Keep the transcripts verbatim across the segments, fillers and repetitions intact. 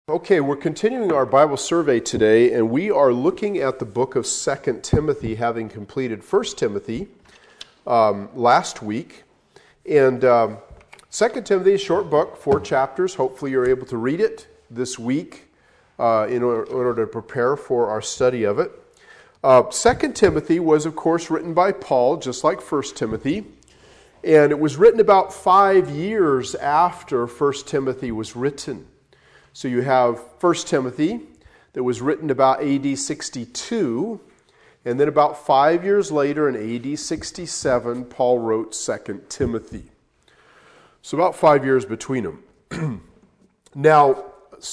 Okay, we're continuing our Bible survey today, and we are looking at the book of Second Timothy, having completed First Timothy um, last week. And um, Second Timothy is a short book, four chapters. Hopefully you're able to read it this week uh, in, order, in order to prepare for our study of it. Uh, Second Timothy was, of course, written by Paul, just like First Timothy. And it was written about five years after First Timothy was written. So you have First Timothy that was written about A D sixty-two, and then about five years later in A D sixty-seven, Paul wrote Second Timothy. So about five years between them. Now,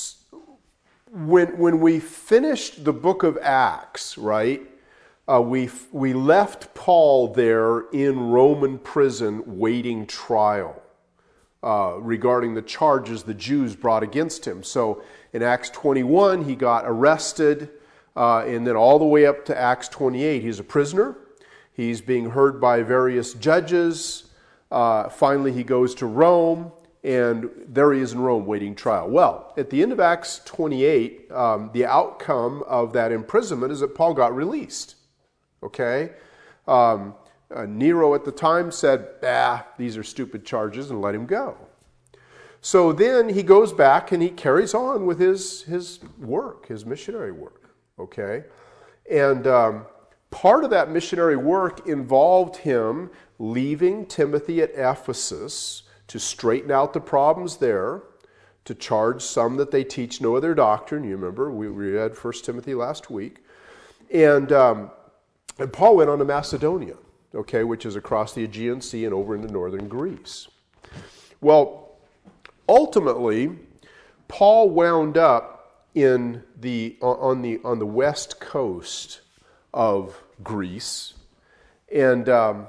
when, when we finished the book of Acts, right, uh, we, we left Paul there in Roman prison waiting trial. Uh, regarding the charges the Jews brought against him. So in Acts twenty-one, he got arrested, uh, and then all the way up to Acts twenty-eight, he's a prisoner. He's being heard by various judges. Uh, finally, he goes to Rome, and there he is in Rome waiting trial. Well, at the end of Acts twenty-eight, um, the outcome of that imprisonment is that Paul got released. Okay? Um, Uh, Nero at the time said, ah, these are stupid charges, and let him go. So then he goes back and he carries on with his, his work, his missionary work. Okay? And um, part of that missionary work involved him leaving Timothy at Ephesus to straighten out the problems there, to charge some that they teach no other doctrine. You remember, we read First Timothy last week. And, um, and Paul went on to Macedonia. Okay, which is across the Aegean Sea and over into northern Greece. Well, ultimately, Paul wound up in the on the on the west coast of Greece, and um,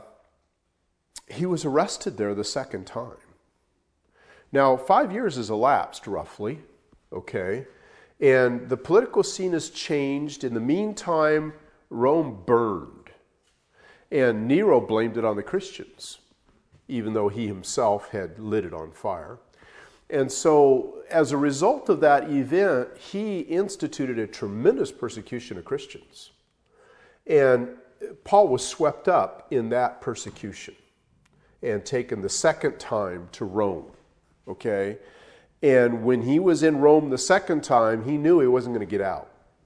he was arrested there the second time. Now, five years has elapsed roughly. Okay, and the political scene has changed. In the meantime, Rome burned. And Nero blamed it on the Christians, even though he himself had lit it on fire. And so, as a result of that event, he instituted a tremendous persecution of Christians. And Paul was swept up in that persecution and taken the second time to Rome. Okay? And when he was in Rome the second time, he knew he wasn't going to get out.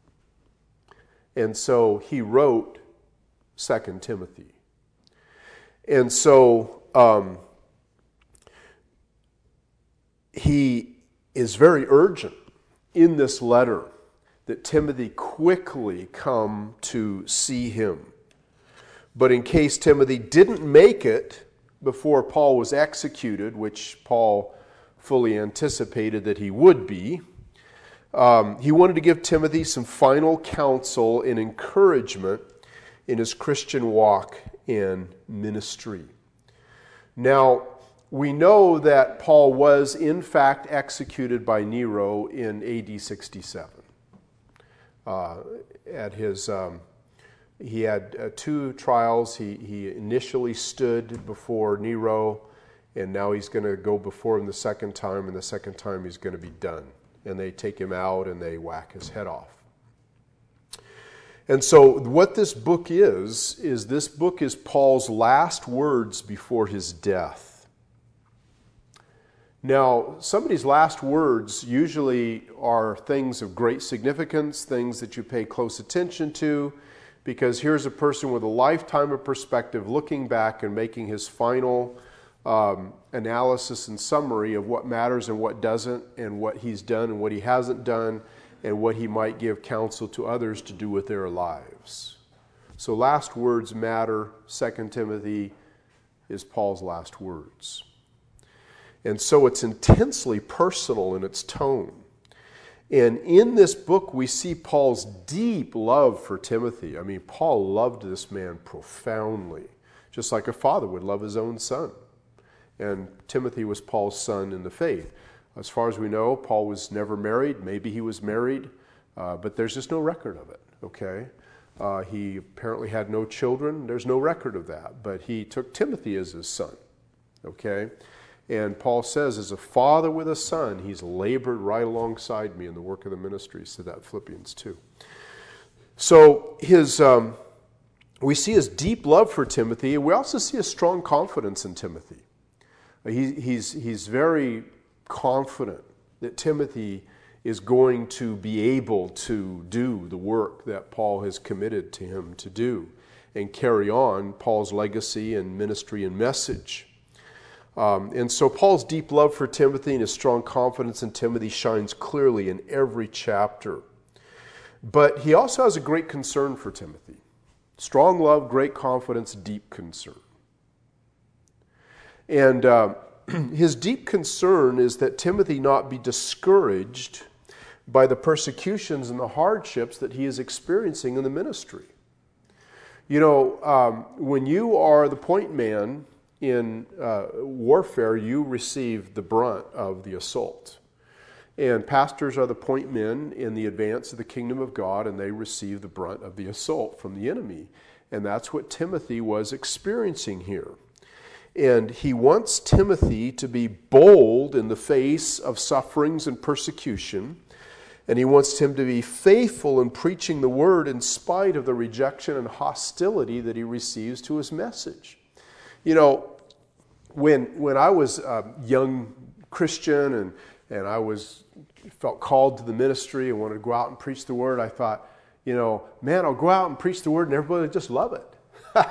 And so he wrote Second Timothy. And so um, he is very urgent in this letter that Timothy quickly come to see him. But in case Timothy didn't make it before Paul was executed, which Paul fully anticipated that he would be, um, he wanted to give Timothy some final counsel and encouragement in his Christian walk and ministry. Now, we know that Paul was in fact executed by Nero in A D sixty-seven. Uh, at his, um, he had uh, two trials. He, he initially stood before Nero, and now he's going to go before him the second time, and the second time he's going to be done. And they take him out and they whack his head off. And so what this book is, is this book is Paul's last words before his death. Now, somebody's last words usually are things of great significance, things that you pay close attention to, because here's a person with a lifetime of perspective looking back and making his final um, analysis and summary of what matters and what doesn't, and what he's done and what he hasn't done, and what he might give counsel to others to do with their lives. So last words matter. Second Timothy is Paul's last words. And so it's intensely personal in its tone. And in this book we see Paul's deep love for Timothy. I mean, Paul loved this man profoundly, just like a father would love his own son. And Timothy was Paul's son in the faith. As far as we know, Paul was never married. Maybe he was married, uh, but there's just no record of it, okay? Uh, he apparently had no children. There's no record of that, but he took Timothy as his son, okay? And Paul says, as a father with a son, he's labored right alongside me in the work of the ministry. He said that in Philippians two. So his, um, we see his deep love for Timothy, and we also see a strong confidence in Timothy. He, he's, he's very confident that Timothy is going to be able to do the work that Paul has committed to him to do and carry on Paul's legacy and ministry and message. Um, and so Paul's deep love for Timothy and his strong confidence in Timothy shines clearly in every chapter. But he also has a great concern for Timothy. Strong love, great confidence, deep concern. And uh, his deep concern is that Timothy not be discouraged by the persecutions and the hardships that he is experiencing in the ministry. You know, um, when you are the point man in uh, warfare, you receive the brunt of the assault. And pastors are the point men in the advance of the kingdom of God, and they receive the brunt of the assault from the enemy. And that's what Timothy was experiencing here. And he wants Timothy to be bold in the face of sufferings and persecution. And he wants him to be faithful in preaching the word in spite of the rejection and hostility that he receives to his message. You know, when when I was a young Christian and, and I was felt called to the ministry and wanted to go out and preach the word, I thought, you know, man, I'll go out and preach the word and everybody will just love it.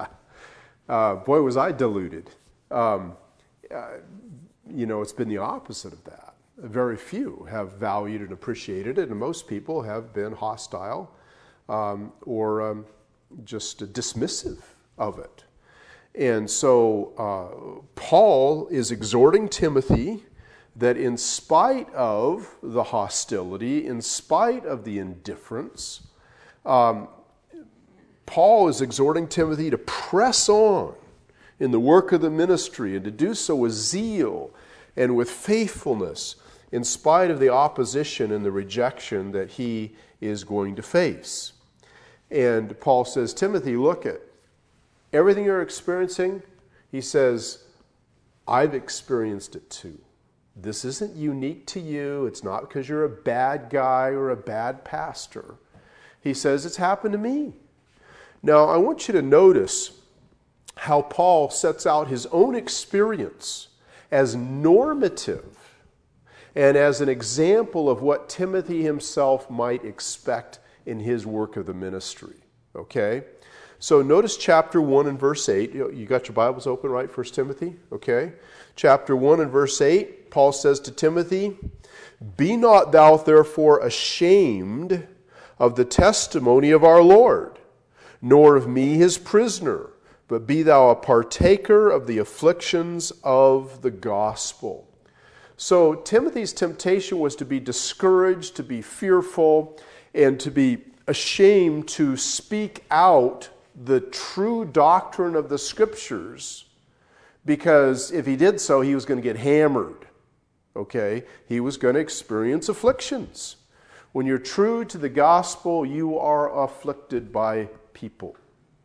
uh, boy, was I deluded. Um, uh, you know, it's been the opposite of that. Very few have valued and appreciated it, and most people have been hostile um, or um, just dismissive of it. And so uh, Paul is exhorting Timothy that in spite of the hostility, in spite of the indifference, um, Paul is exhorting Timothy to press on in the work of the ministry and to do so with zeal and with faithfulness in spite of the opposition and the rejection that he is going to face. And Paul says, Timothy, look at everything you're experiencing. He says, I've experienced it too. This isn't unique to you. It's not because you're a bad guy or a bad pastor. He says, it's happened to me. Now, I want you to notice how Paul sets out his own experience as normative and as an example of what Timothy himself might expect in his work of the ministry. Okay? So notice chapter one and verse eight. You got your Bibles open, right? First Timothy? Okay. Chapter one and verse eight, Paul says to Timothy, "Be not thou therefore ashamed of the testimony of our Lord, nor of me his prisoner, but be thou a partaker of the afflictions of the gospel." So Timothy's temptation was to be discouraged, to be fearful, and to be ashamed to speak out the true doctrine of the Scriptures, because if he did so, he was going to get hammered. Okay? He was going to experience afflictions. When you're true to the gospel, you are afflicted by people.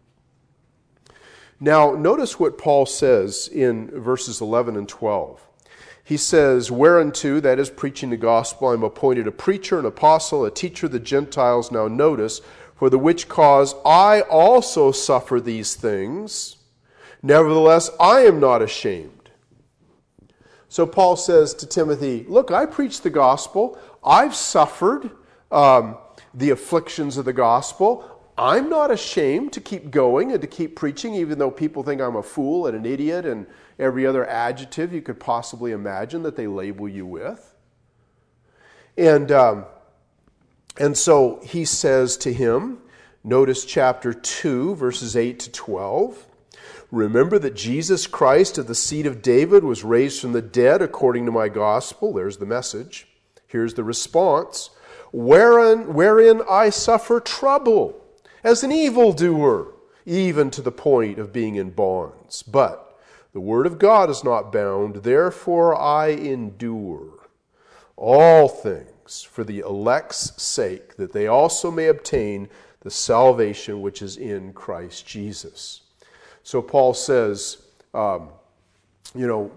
Now, notice what Paul says in verses eleven and twelve. He says, "Whereunto," that is preaching the gospel, "I am appointed a preacher, an apostle, a teacher of the Gentiles." Now notice, "For the which cause I also suffer these things. Nevertheless, I am not ashamed." So Paul says to Timothy, look, I preach the gospel. I've suffered um, the afflictions of the gospel. I'm not ashamed to keep going and to keep preaching, even though people think I'm a fool and an idiot and every other adjective you could possibly imagine that they label you with. And, um, and so he says to him, notice chapter two, verses eight to twelve, "Remember that Jesus Christ of the seed of David was raised from the dead according to my gospel." There's the message. Here's the response. Wherein, wherein I suffer trouble as an evildoer, even to the point of being in bonds. But the word of God is not bound, therefore I endure all things for the elect's sake, that they also may obtain the salvation which is in Christ Jesus. So Paul says, um, you know,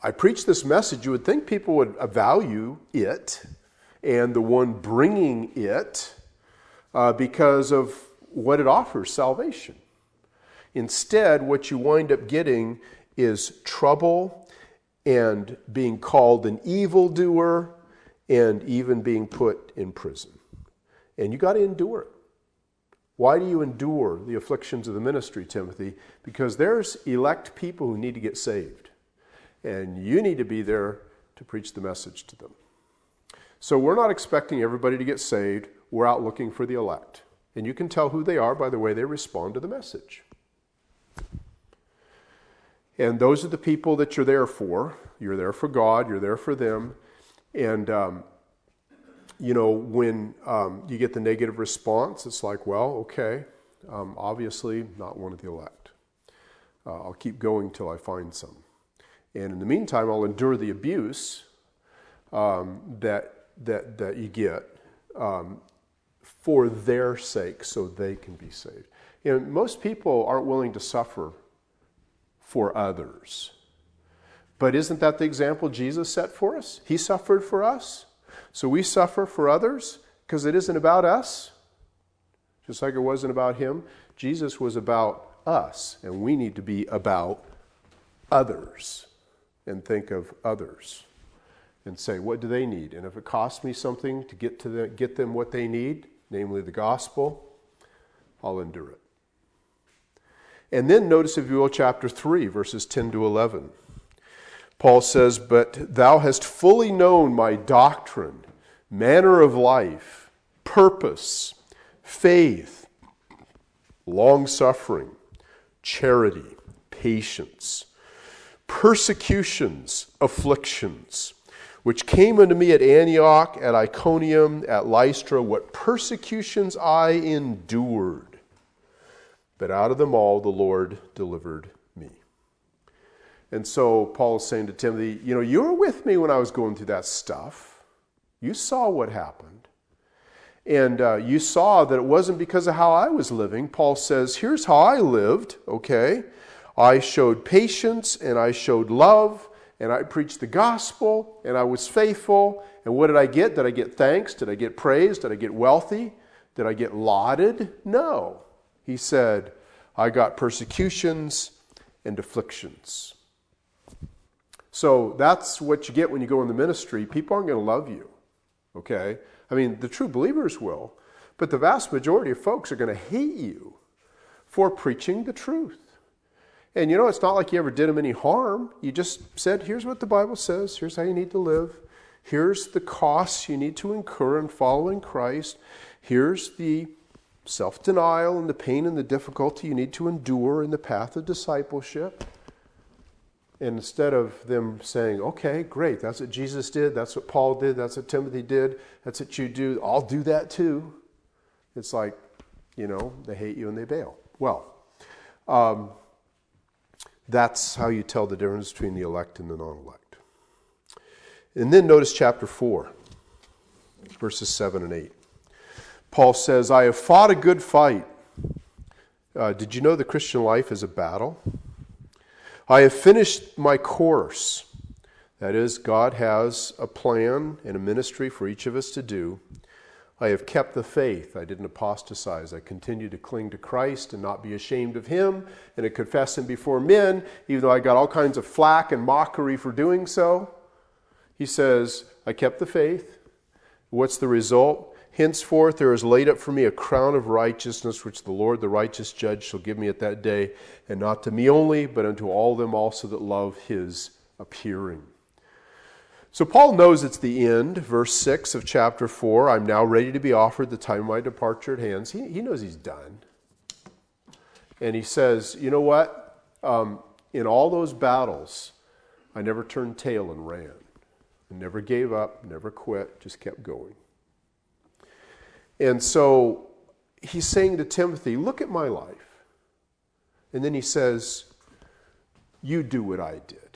I preach this message, you would think people would value it and the one bringing it uh, because of what it offers, salvation. Instead, what you wind up getting is trouble and being called an evildoer and even being put in prison. And you got to endure it. Why do you endure the afflictions of the ministry, Timothy? Because there's elect people who need to get saved. And you need to be there to preach the message to them. So we're not expecting everybody to get saved. We're out looking for the elect. And you can tell who they are by the way they respond to the message. And those are the people that you're there for. You're there for God. You're there for them. And, um, you know, when um, you get the negative response, it's like, well, okay, um, obviously not one of the elect. Uh, I'll keep going till I find some. And in the meantime, I'll endure the abuse um, that, that, that you get um, for their sake so they can be saved. You know, most people aren't willing to suffer for others. But isn't that the example Jesus set for us? He suffered for us. So we suffer for others because it isn't about us. Just like it wasn't about him. Jesus was about us. And we need to be about others. And think of others. And say, what do they need? And if it costs me something to get to the, get them what they need, namely the gospel, I'll endure it. And then notice, if you will, chapter three, verses ten to eleven. Paul says, but thou hast fully known my doctrine, manner of life, purpose, faith, long-suffering, charity, patience, persecutions, afflictions, which came unto me at Antioch, at Iconium, at Lystra, what persecutions I endured. But out of them all the Lord delivered me. And so Paul is saying to Timothy, you know, you were with me when I was going through that stuff. You saw what happened. And uh, you saw that it wasn't because of how I was living. Paul says, here's how I lived, okay? I showed patience and I showed love and I preached the gospel and I was faithful. And what did I get? Did I get thanks? Did I get praise? Did I get wealthy? Did I get lauded? No. He said, I got persecutions and afflictions. So that's what you get when you go in the ministry. People aren't going to love you, okay? I mean, the true believers will, but the vast majority of folks are going to hate you for preaching the truth. And you know, it's not like you ever did them any harm. You just said, here's what the Bible says. Here's how you need to live. Here's the costs you need to incur in following Christ. Here's the self-denial and the pain and the difficulty you need to endure in the path of discipleship. And instead of them saying, okay, great, that's what Jesus did, that's what Paul did, that's what Timothy did, that's what you do, I'll do that too. It's like, you know, they hate you and they bail. Well, um, that's how you tell the difference between the elect and the non-elect. And then notice chapter four, verses seven and eight. Paul says, I have fought a good fight. Uh, did you know the Christian life is a battle? I have finished my course. That is, God has a plan and a ministry for each of us to do. I have kept the faith. I didn't apostatize. I continue to cling to Christ and not be ashamed of him and to confess him before men, even though I got all kinds of flack and mockery for doing so. He says, I kept the faith. What's the result? Henceforth there is laid up for me a crown of righteousness, which the Lord, the righteous judge, shall give me at that day, and not to me only, but unto all them also that love his appearing. So Paul knows it's the end, verse six of chapter four. I'm now ready to be offered, the time of my departure at hand. He, he knows he's done. And he says, you know what? Um, in all those battles, I never turned tail and ran. I never gave up, never quit, just kept going. And so he's saying to Timothy, look at my life. And then he says, you do what I did.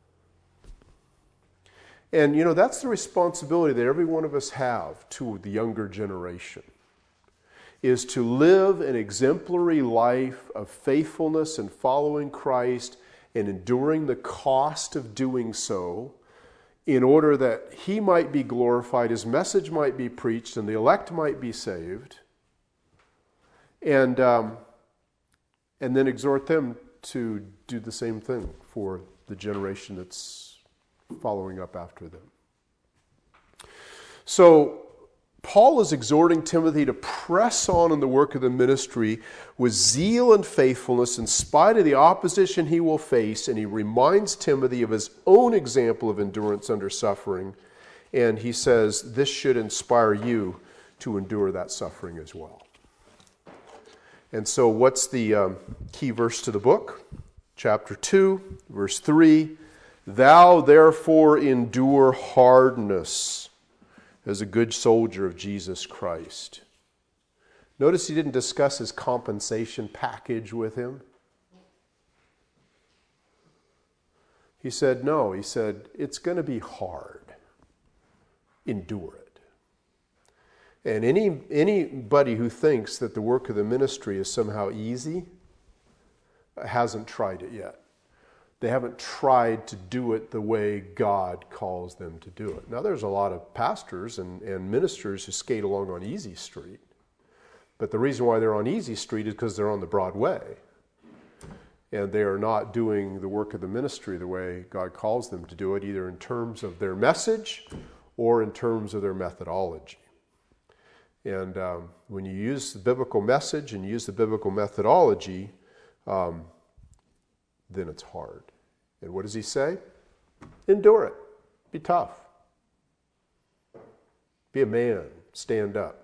And, you know, that's the responsibility that every one of us have to the younger generation, is to live an exemplary life of faithfulness and following Christ and enduring the cost of doing so in order that he might be glorified, his message might be preached, and the elect might be saved, and um, and then exhort them to do the same thing for the generation that's following up after them. So Paul is exhorting Timothy to press on in the work of the ministry with zeal and faithfulness in spite of the opposition he will face, and he reminds Timothy of his own example of endurance under suffering, and he says this should inspire you to endure that suffering as well. And so what's the um, key verse to the book? Chapter two, verse three, "Thou therefore endure hardness as a good soldier of Jesus Christ." Notice he didn't discuss his compensation package with him. He said, no, he said, it's going to be hard. Endure it. And any anybody who thinks that the work of the ministry is somehow easy hasn't tried it yet. They haven't tried to do it the way God calls them to do it. Now, there's a lot of pastors and, and ministers who skate along on easy street. But the reason why they're on easy street is because they're on the broad way. And they are not doing the work of the ministry the way God calls them to do it, either in terms of their message or in terms of their methodology. And um, when you use the biblical message and use the biblical methodology, um, then it's hard. And what does he say? Endure it. Be tough. Be a man. Stand up.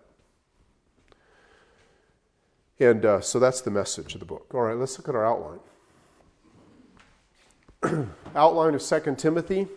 And uh, so that's the message of the book. All right, let's look at our outline. Outline of Second Timothy.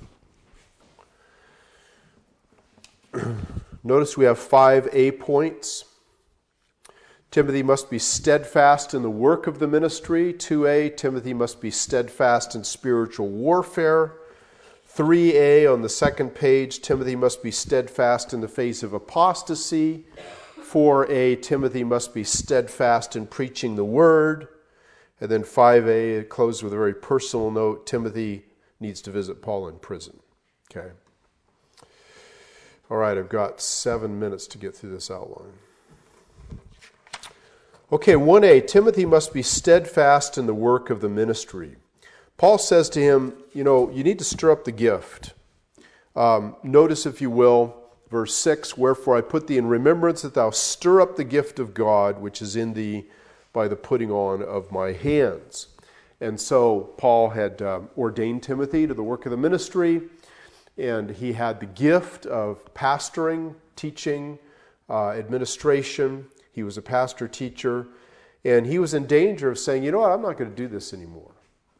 Notice we have five A points. Timothy must be steadfast in the work of the ministry. two A, Timothy must be steadfast in spiritual warfare. three A, on the second page, Timothy must be steadfast in the face of apostasy. four A, Timothy must be steadfast in preaching the word. And then five A, it closes with a very personal note. Timothy needs to visit Paul in prison. Okay. All right, I've got seven minutes to get through this outline. Okay, one A, Timothy must be steadfast in the work of the ministry. Paul says to him, you know, you need to stir up the gift. Um, notice, if you will, verse six, "Wherefore I put thee in remembrance that thou stir up the gift of God, which is in thee by the putting on of my hands." And so Paul had um, ordained Timothy to the work of the ministry, and he had the gift of pastoring, teaching, uh, administration. He was a pastor teacher, and he was in danger of saying, you know what, I'm not going to do this anymore.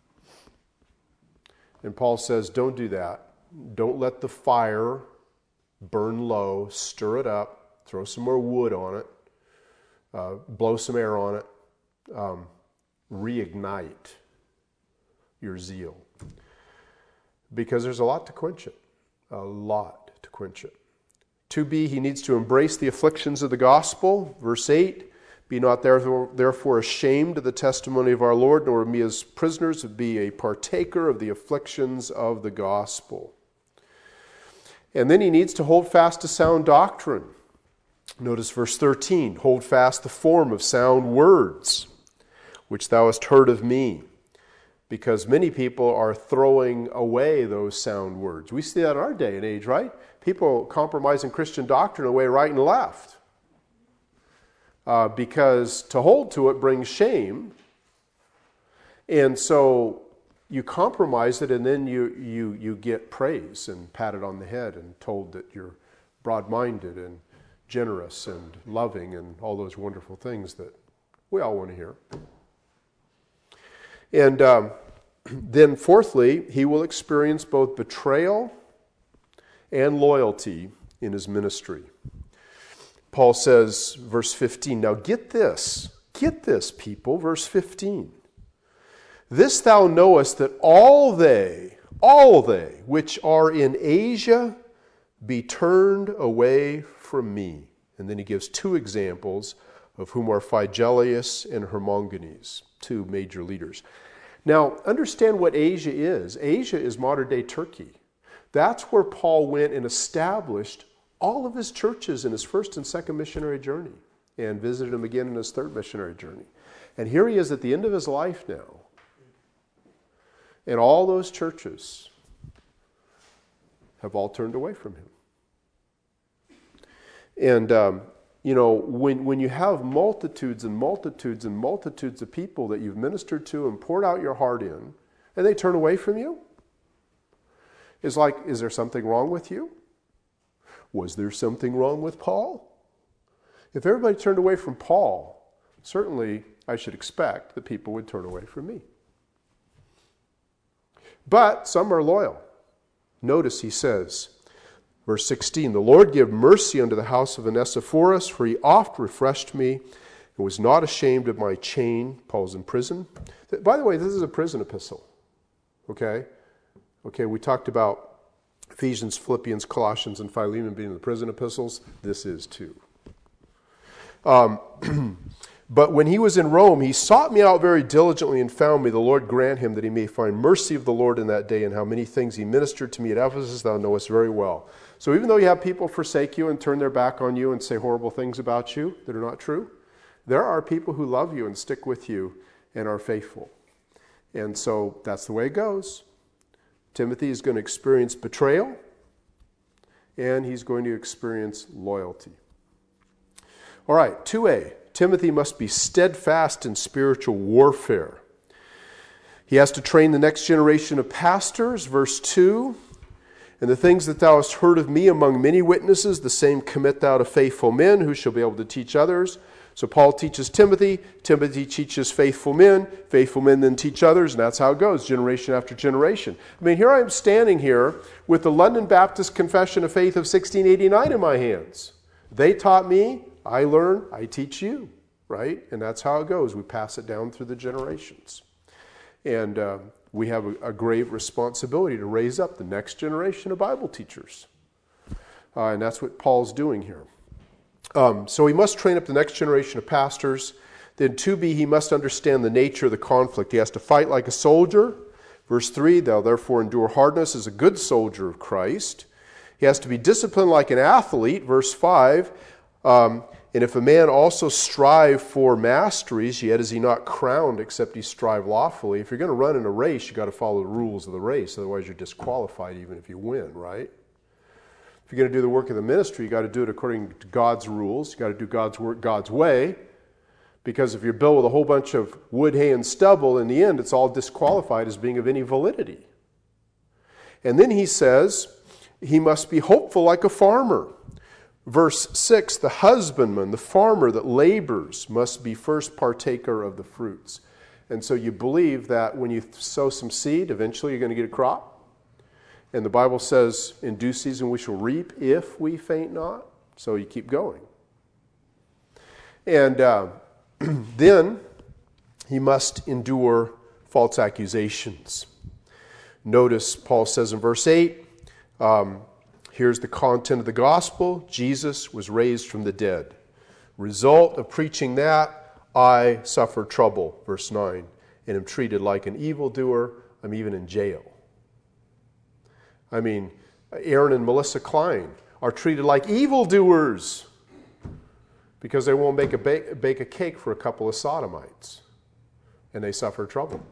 And Paul says, don't do that. Don't let the fire burn low. Stir it up. Throw some more wood on it. Uh, blow some air on it. Um, reignite your zeal. Because there's a lot to quench it. A lot to quench it. two B, he needs to embrace the afflictions of the gospel. Verse eight, "Be not therefore, therefore ashamed of the testimony of our Lord, nor of me as prisoners, but be a partaker of the afflictions of the gospel." And then he needs to hold fast to sound doctrine. Notice verse thirteen, "Hold fast the form of sound words, which thou hast heard of me." Because many people are throwing away those sound words. We see that in our day and age, right? People compromising Christian doctrine away right and left. Uh, because to hold to it brings shame. And so you compromise it, and then you, you, you get praise and patted on the head and told that you're broad-minded and generous and loving and all those wonderful things that we all want to hear. And um, then fourthly, he will experience both betrayal and loyalty in his ministry. Paul says, verse fifteen, now get this, get this, people, verse fifteen. "This thou knowest, that all they, all they which are in Asia be turned away from me." And then he gives two examples, of whom are Phygellus and Hermogenes, two major leaders. Now, understand what Asia is. Asia is modern-day Turkey. That's where Paul went and established all of his churches in his first and second missionary journey, and visited them again in his third missionary journey. And here he is at the end of his life now. And all those churches have all turned away from him. And, um, you know, when, when you have multitudes and multitudes and multitudes of people that you've ministered to and poured out your heart in, and they turn away from you, it's like, is there something wrong with you? Was there something wrong with Paul? If everybody turned away from Paul, certainly I should expect that people would turn away from me. But some are loyal. Notice he says, verse sixteen, the Lord give mercy unto the house of Onesiphorus, for he oft refreshed me and was not ashamed of my chain. Paul's in prison. By the way, this is a prison epistle. Okay? Okay, we talked about Ephesians, Philippians, Colossians, and Philemon being the prison epistles. This is too. Um, but when he was in Rome, he sought me out very diligently and found me. The Lord grant him that he may find mercy of the Lord in that day, and how many things he ministered to me at Ephesus thou knowest very well. So even though you have people forsake you and turn their back on you and say horrible things about you that are not true, there are people who love you and stick with you and are faithful. And so that's the way it goes. Timothy is going to experience betrayal, and he's going to experience loyalty. All right, two A, Timothy must be steadfast in spiritual warfare. He has to train the next generation of pastors, verse two. And the things that thou hast heard of me among many witnesses, the same commit thou to faithful men who shall be able to teach others. So Paul teaches Timothy, Timothy teaches faithful men, faithful men then teach others, and that's how it goes, generation after generation. I mean, here I am standing here with the London Baptist Confession of Faith of sixteen eighty-nine in my hands. They taught me, I learn, I teach you, right? And that's how it goes. We pass it down through the generations. And uh, we have a, a grave responsibility to raise up the next generation of Bible teachers. Uh, and that's what Paul's doing here. Um, so he must train up the next generation of pastors. Then two B, he must understand the nature of the conflict. He has to fight like a soldier. Verse three, thou therefore endure hardness as a good soldier of Christ. He has to be disciplined like an athlete. Verse five, um, and if a man also strive for masteries, yet is he not crowned except he strive lawfully. If you're going to run in a race, you've got to follow the rules of the race. Otherwise you're disqualified even if you win, right? If you're going to do the work of the ministry, you've got to do it according to God's rules. You've got to do God's work God's way. Because if you're built with a whole bunch of wood, hay, and stubble, in the end, it's all disqualified as being of any validity. And then he says, he must be hopeful like a farmer. Verse six, the husbandman, the farmer that labors, must be first partaker of the fruits. And so you believe that when you sow some seed, eventually you're going to get a crop. And the Bible says, in due season we shall reap if we faint not. So you keep going. And uh, then he must endure false accusations. Notice Paul says in verse eight, um, here's the content of the gospel. Jesus was raised from the dead. Result of preaching that, I suffer trouble. Verse nine, and am treated like an evildoer. I'm even in jail. I mean, Aaron and Melissa Klein are treated like evildoers because they won't make a bake, bake a cake for a couple of sodomites, and they suffer trouble.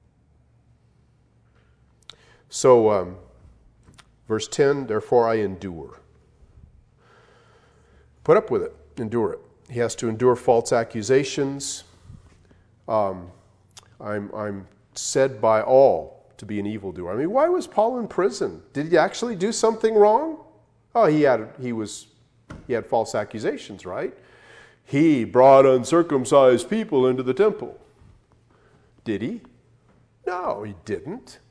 So, um, verse ten, therefore I endure. Put up with it, endure it. He has to endure false accusations. Um, I'm, I'm said by all to be an evildoer. I mean, why was Paul in prison? Did he actually do something wrong? Oh, he had he was he had false accusations, right? He brought uncircumcised people into the temple. Did he? No, he didn't.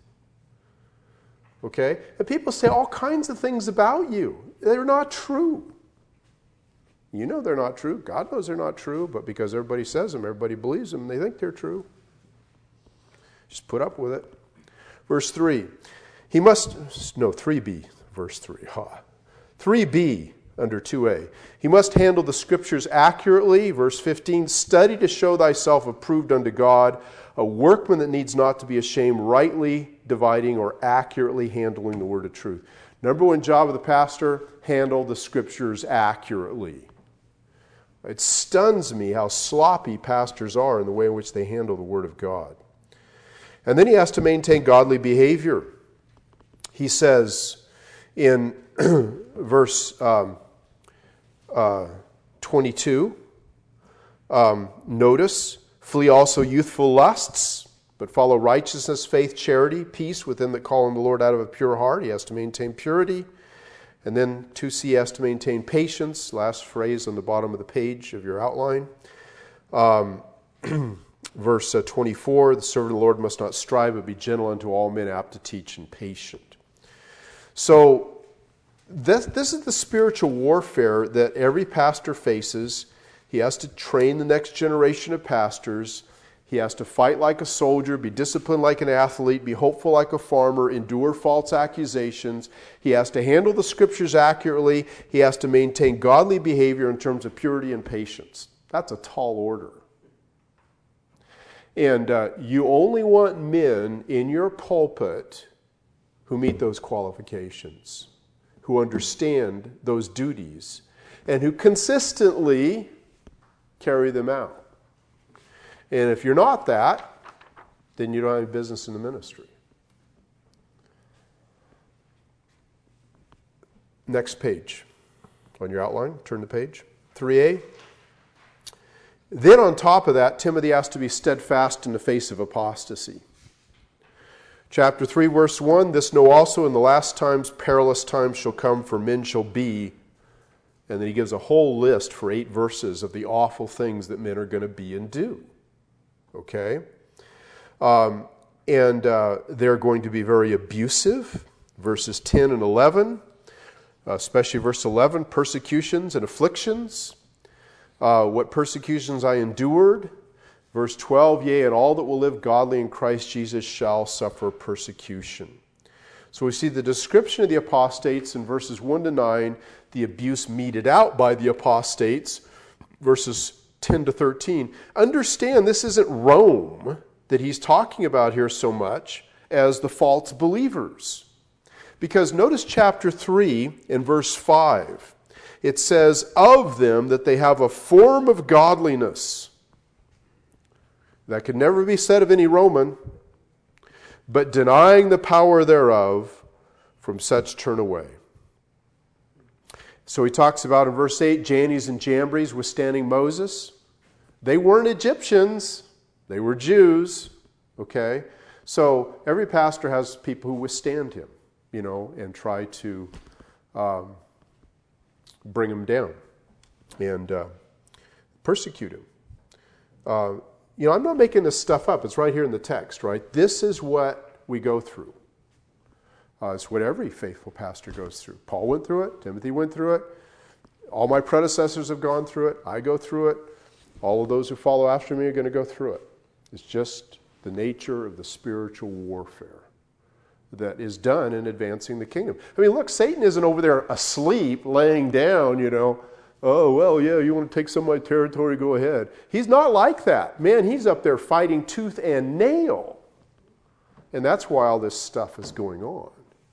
Okay? And people say all kinds of things about you. They're not true. You know they're not true. God knows they're not true, but because everybody says them, everybody believes them, they think they're true. Just put up with it. Verse three, he must, no, three B, verse three. Ha. three B, under two A. He must handle the Scriptures accurately. Verse fifteen, study to show thyself approved unto God, a workman that needs not to be ashamed, rightly dividing or accurately handling the word of truth. Number one job of the pastor, handle the Scriptures accurately. It stuns me how sloppy pastors are in the way in which they handle the Word of God. And then he has to maintain godly behavior. He says in verse um, uh, twenty-two, um, notice, flee also youthful lusts, but follow righteousness, faith, charity, peace with them that call on the Lord out of a pure heart. He has to maintain purity. And then two C has to maintain patience. Last phrase on the bottom of the page of your outline. Um, verse uh, twenty-four, the servant of the Lord must not strive, but be gentle unto all men, apt to teach and patient. So this, this is the spiritual warfare that every pastor faces. He has to train the next generation of pastors. He has to fight like a soldier, be disciplined like an athlete, be hopeful like a farmer, endure false accusations. He has to handle the Scriptures accurately. He has to maintain godly behavior in terms of purity and patience. That's a tall order. And uh, you only want men in your pulpit who meet those qualifications, who understand those duties, and who consistently carry them out. And if you're not that, then you don't have any business in the ministry. Next page on your outline. Turn the page. three A. Then on top of that, Timothy has to be steadfast in the face of apostasy. Chapter three, verse one, this know also in the last times perilous times shall come, for men shall be. And then he gives a whole list for eight verses of the awful things that men are going to be and do. Okay? Um, and uh, they're going to be very abusive. Verses ten and eleven, uh, especially verse eleven, persecutions and afflictions. Uh, what persecutions I endured. Verse twelve, yea, and all that will live godly in Christ Jesus shall suffer persecution. So we see the description of the apostates in verses one to nine, the abuse meted out by the apostates, verses ten to thirteen. Understand, this isn't Rome that he's talking about here so much as the false believers. Because notice chapter three in verse five. It says, of them that they have a form of godliness. That could never be said of any Roman. But denying the power thereof, from such turn away. So he talks about in verse eight, Jannes and Jambres withstanding Moses. They weren't Egyptians. They were Jews. Okay? So every pastor has people who withstand him, you know, and try to um, bring him down and uh, persecute him. Uh, you know, I'm not making this stuff up. It's right here in the text, right? This is what we go through. Uh, it's what every faithful pastor goes through. Paul went through it. Timothy went through it. All my predecessors have gone through it. I go through it. All of those who follow after me are going to go through it. It's just the nature of the spiritual warfare that is done in advancing the kingdom. I mean, look, Satan isn't over there asleep, laying down, you know, oh, well, yeah, you want to take some of my territory, go ahead. He's not like that. Man, he's up there fighting tooth and nail. And that's why all this stuff is going on.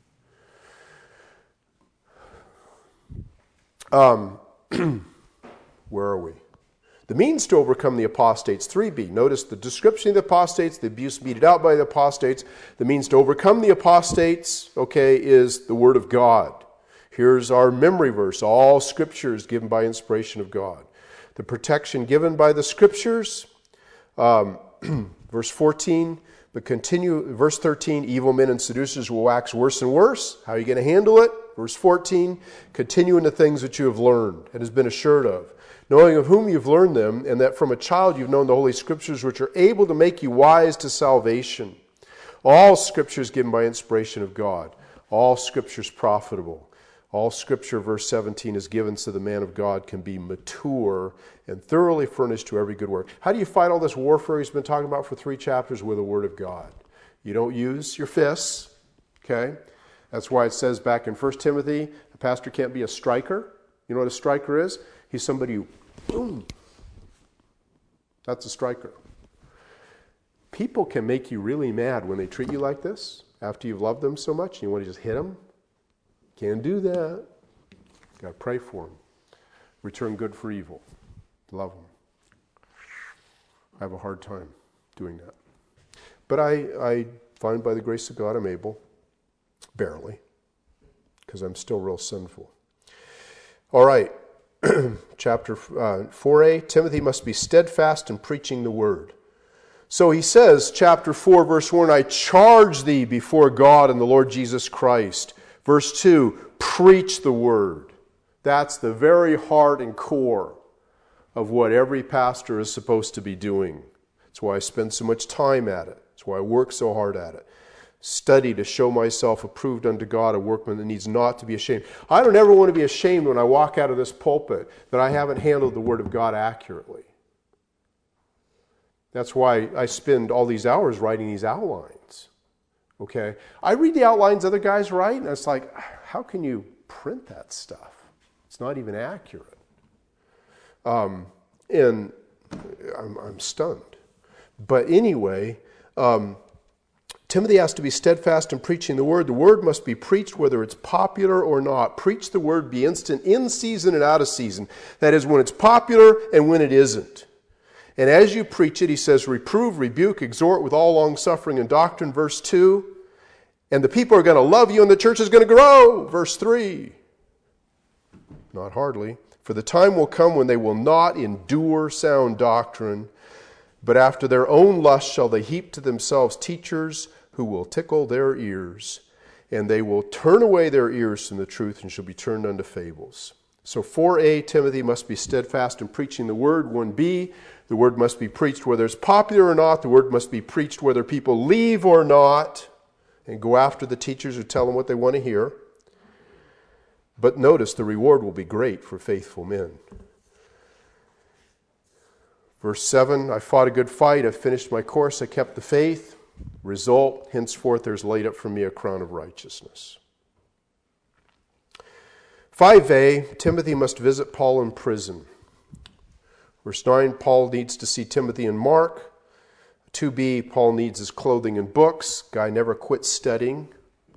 Um, where are we? The means to overcome the apostates, three B. Notice the description of the apostates, the abuse meted out by the apostates. The means to overcome the apostates, okay, is the Word of God. Here's our memory verse. All Scripture is given by inspiration of God. The protection given by the Scriptures, um, verse fourteen, but continue, verse thirteen, evil men and seducers will wax worse and worse. How are you going to handle it? Verse fourteen, continue in the things that you have learned and has been assured of, knowing of whom you've learned them, and that from a child you've known the Holy Scriptures, which are able to make you wise to salvation. All Scripture is given by inspiration of God. All Scripture is profitable. All Scripture, verse seventeen, is given so the man of God can be mature and thoroughly furnished to every good work. How do you fight all this warfare he's been talking about for three chapters? With the Word of God. You don't use your fists, okay? That's why it says back in First Timothy, a pastor can't be a striker. You know what a striker is? He's somebody who, boom. That's a striker. People can make you really mad when they treat you like this, after you've loved them so much, and you want to just hit them. Can't do that. Got to pray for them. Return good for evil. Love them. I have a hard time doing that. But I, I find by the grace of God I'm able. Barely. Because I'm still real sinful. All right. Chapter uh, four a, Timothy must be steadfast in preaching the word. So he says, chapter four, verse one, I charge thee before God and the Lord Jesus Christ. Verse two, preach the word. That's the very heart and core of what every pastor is supposed to be doing. That's why I spend so much time at it. That's why I work so hard at it. Study to show myself approved unto God, a workman that needs not to be ashamed. I don't ever want to be ashamed when I walk out of this pulpit that I haven't handled the Word of God accurately. That's why I spend all these hours writing these outlines. Okay? I read the outlines other guys write, and it's like, how can you print that stuff? It's not even accurate. Um, and I'm, I'm stunned. But anyway, um, Timothy has to be steadfast in preaching the word. The word must be preached whether it's popular or not. Preach the word, be instant in season and out of season. That is, when it's popular and when it isn't. And as you preach it, he says, reprove, rebuke, exhort with all long-suffering and doctrine, verse two. And the people are going to love you and the church is going to grow, verse three. Not hardly. For the time will come when they will not endure sound doctrine, but after their own lust shall they heap to themselves teachers who will tickle their ears, and they will turn away their ears from the truth and shall be turned unto fables. So four a, Timothy must be steadfast in preaching the word. one b, the word must be preached whether it's popular or not. The word must be preached whether people leave or not, and go after the teachers who tell them what they want to hear. But notice the reward will be great for faithful men. Verse seven, I fought a good fight, I finished my course, I kept the faith. Result, henceforth there's laid up for me a crown of righteousness. five a, Timothy must visit Paul in prison. Verse nine, Paul needs to see Timothy and Mark. two b, Paul needs his clothing and books. Guy never quits studying.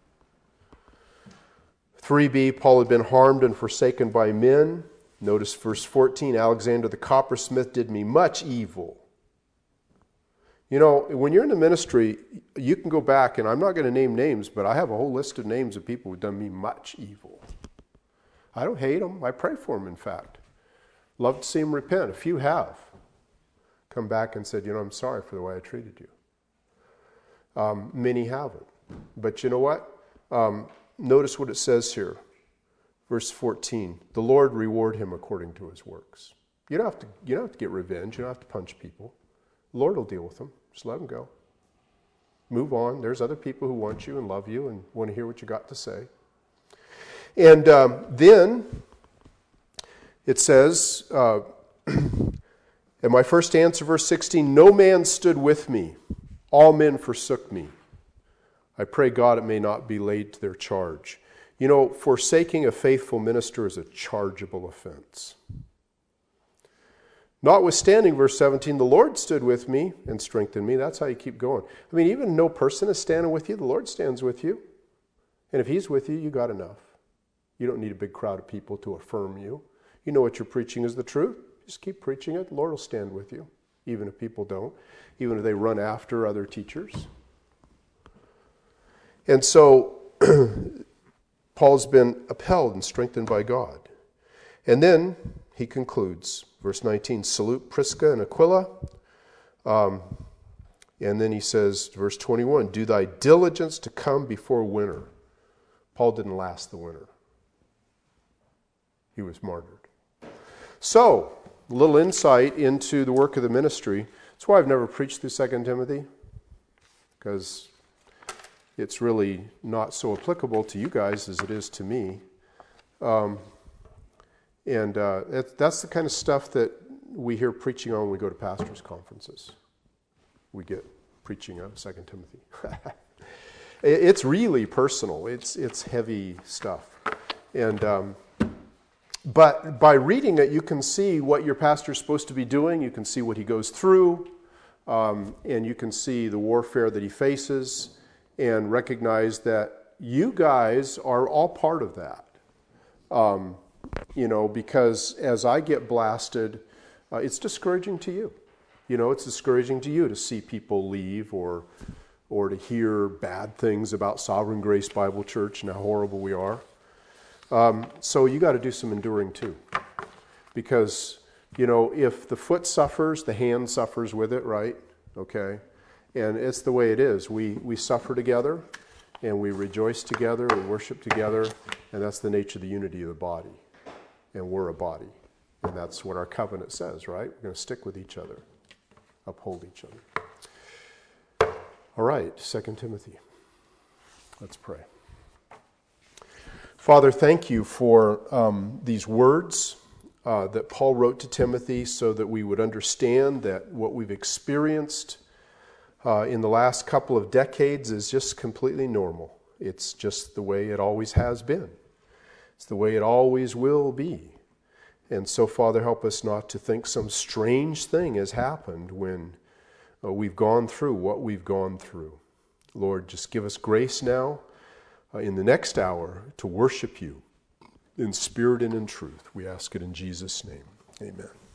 three b, Paul had been harmed and forsaken by men. Notice verse fourteen, Alexander the coppersmith did me much evil. You know, when you're in the ministry, you can go back, and I'm not going to name names, but I have a whole list of names of people who've done me much evil. I don't hate them. I pray for them, in fact. Love to see them repent. A few have come back and said, you know, I'm sorry for the way I treated you. Um, many haven't. But you know what? Um, notice what it says here. Verse fourteen, the Lord reward him according to his works. You don't have to, you don't have to get revenge. You don't have to punch people. The Lord will deal with them. Just let them go. Move on. There's other people who want you and love you and want to hear what you got to say. And um, then it says, uh, and my first answer, verse sixteen, no man stood with me. All men forsook me. I pray God it may not be laid to their charge. You know, forsaking a faithful minister is a chargeable offense. Notwithstanding, verse seventeen, the Lord stood with me and strengthened me. That's how you keep going. I mean, even no person is standing with you, the Lord stands with you. And if he's with you, you got enough. You don't need a big crowd of people to affirm you. You know what you're preaching is the truth. Just keep preaching it. The Lord will stand with you, even if people don't, even if they run after other teachers. And so Paul's been upheld and strengthened by God. And then he concludes, verse nineteen, salute Prisca and Aquila. Um, and then he says, verse twenty-one, do thy diligence to come before winter. Paul didn't last the winter. He was martyred. So, a little insight into the work of the ministry. That's why I've never preached through Second Timothy, because it's really not so applicable to you guys as it is to me. Um, and uh, it, that's the kind of stuff that we hear preaching on when we go to pastors' conferences. We get preaching on Second Timothy. It's really personal. It's it's heavy stuff. And um, But by reading it, you can see what your pastor is supposed to be doing. You can see what he goes through, um, and you can see the warfare that he faces, and recognize that you guys are all part of that. Um, you know, because as I get blasted, uh, it's discouraging to you. You know, it's discouraging to you to see people leave or or to hear bad things about Sovereign Grace Bible Church and how horrible we are. Um, so you got to do some enduring too. Because, you know, if the foot suffers, the hand suffers with it, right? Okay? And it's the way it is. We, we suffer together, and we rejoice together, we worship together, and that's the nature of the unity of the body. And we're a body. And that's what our covenant says, right? We're going to stick with each other, uphold each other. All right, Second Timothy. Let's pray. Father, thank you for um, these words uh, that Paul wrote to Timothy so that we would understand that what we've experienced uh, in the last couple of decades is just completely normal. It's just the way it always has been. It's the way it always will be. And so, Father, help us not to think some strange thing has happened when uh, we've gone through what we've gone through. Lord, just give us grace now uh, in the next hour to worship you in spirit and in truth. We ask it in Jesus' name. Amen.